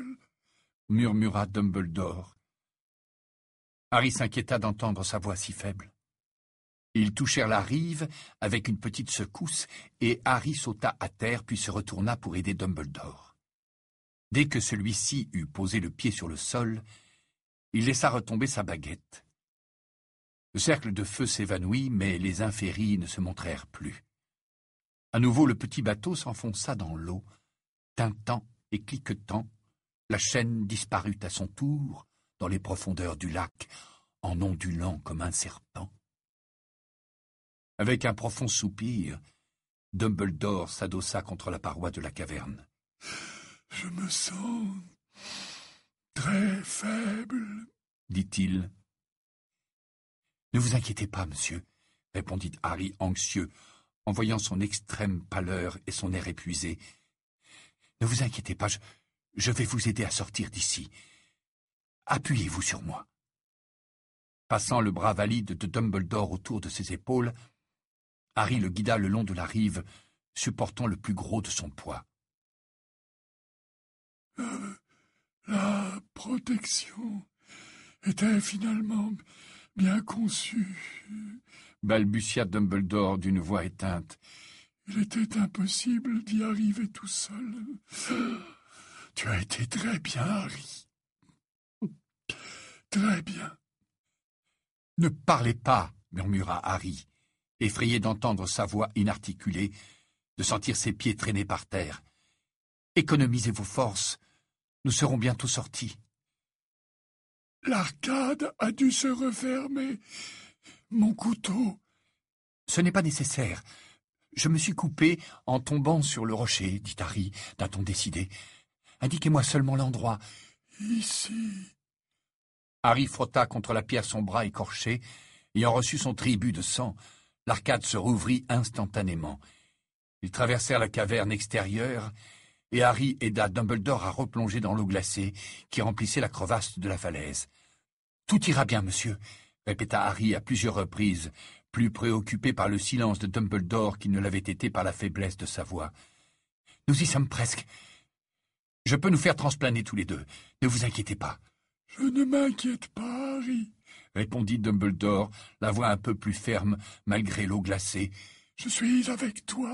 murmura Dumbledore. Harry s'inquiéta d'entendre sa voix si faible. Ils touchèrent la rive avec une petite secousse, et Harry sauta à terre puis se retourna pour aider Dumbledore. Dès que celui-ci eut posé le pied sur le sol, il laissa retomber sa baguette. Le cercle de feu s'évanouit, mais les inféries ne se montrèrent plus. À nouveau, le petit bateau s'enfonça dans l'eau, tintant et cliquetant. La chaîne disparut à son tour dans les profondeurs du lac, en ondulant comme un serpent. Avec un profond soupir, Dumbledore s'adossa contre la paroi de la caverne. « Je me sens très faible, » dit-il. « Ne vous inquiétez pas, monsieur, » répondit Harry anxieux, en voyant son extrême pâleur et son air épuisé. « Ne vous inquiétez pas, je, je vais vous aider à sortir d'ici. Appuyez-vous sur moi. » Passant le bras valide de Dumbledore autour de ses épaules, Harry le guida le long de la rive, supportant le plus gros de son poids. Euh, la protection était finalement bien conçue, balbutia Dumbledore d'une voix éteinte. Il était impossible d'y arriver tout seul. Tu as été très bien, Harry. Très bien. Ne parlez pas, murmura Harry, effrayé d'entendre sa voix inarticulée, de sentir ses pieds traîner par terre. Économisez vos forces, nous serons bientôt sortis. L'arcade a dû se refermer. Mon couteau. Ce n'est pas nécessaire. Je me suis coupé en tombant sur le rocher, dit Harry, d'un ton décidé. Indiquez-moi seulement l'endroit. Ici. Harry frotta contre la pierre son bras écorché. Ayant reçu son tribut de sang, l'arcade se rouvrit instantanément. Ils traversèrent la caverne extérieure, et Harry aida Dumbledore à replonger dans l'eau glacée qui remplissait la crevasse de la falaise. « Tout ira bien, monsieur », répéta Harry à plusieurs reprises, plus préoccupé par le silence de Dumbledore qu'il ne l'avait été par la faiblesse de sa voix. « Nous y sommes presque. Je peux nous faire transplaner tous les deux. Ne vous inquiétez pas. »« Je ne m'inquiète pas, Harry, » répondit Dumbledore, la voix un peu plus ferme malgré l'eau glacée. « Je suis avec toi. »